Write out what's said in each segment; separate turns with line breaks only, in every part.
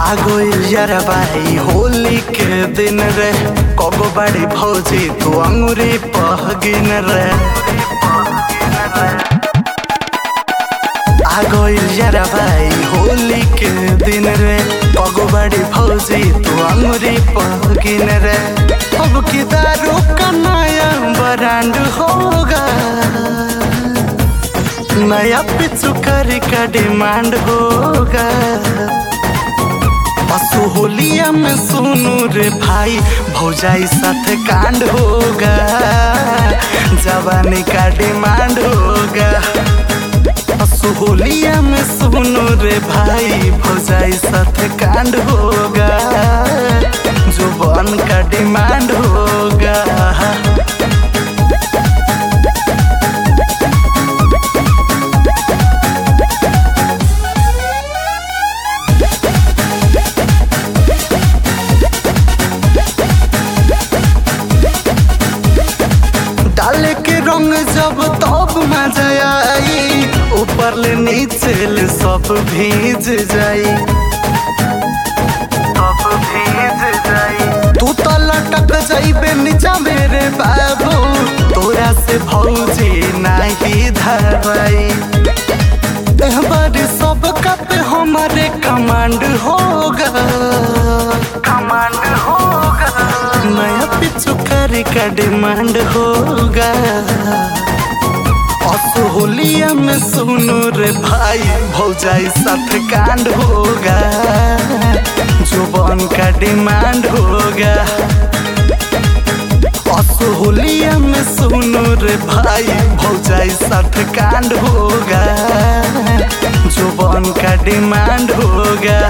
आगो यार भाई होली के दिन रे कगो बड़ी भौजी तू अंगूरी पहगिन रे आगो यार भाई होली के दिन रे कगो बड़ी भौजी तू अंगूरी पहगिन रे अब की दारू का नया ब्रांड होगा नया पिचुकारी का डिमांड होगा होलिया में सुनू रे भाई भौजाई साथ कांड होगा जवानी का डिमांड होगा होलिया में सुनू रे भाई भौजाई साथ कांड होगा जुबान का डिमांड होगा डाले के रंग जब तब मजा आई ऊपर ले नीचे ले सब भीज जाई तू तो लटक जाइबे नीचा मेरे बाबू तोरा से भौजी नहीं धरवाई बारी सब का पे हमारे कमांड होगा नया पिचुकारी का डिमांड होगा होलिया में सुनो रे भाई भौजाई साथ कांड होगा जुबान का डिमांड होगा होलिया में सुनो रे भाई भौजाई साथ कांड होगा जुबान का डिमांड होगा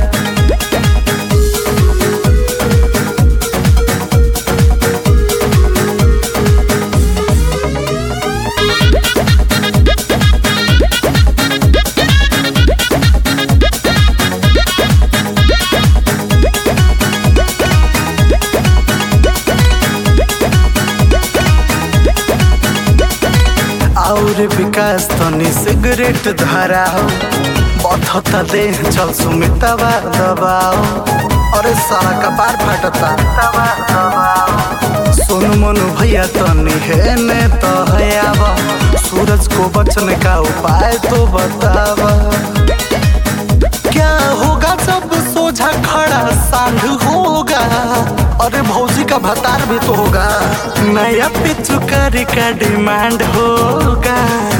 और विकास तनी सिगरेट धराओ बथता दे चल सुमितवा दबाओ अरे सारा कपार फटता सुन मनु भैया तनी है ने तो है आवा सूरज को बचने का उपाय तो बतावा क्या होगा जब सोझा खड़ा सांड होगा अरे भौजी का भतार भी तो होगा नया पिचुकारी का डिमांड होगा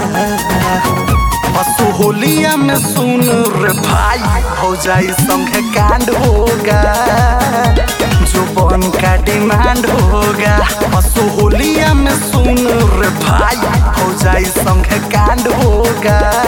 होलिया में सुनो रे भाई भौजाई संगे कांड होगा जुबान का डिमांड होगा होलिया में सुनो रे भाई भौजाई संगे कांड होगा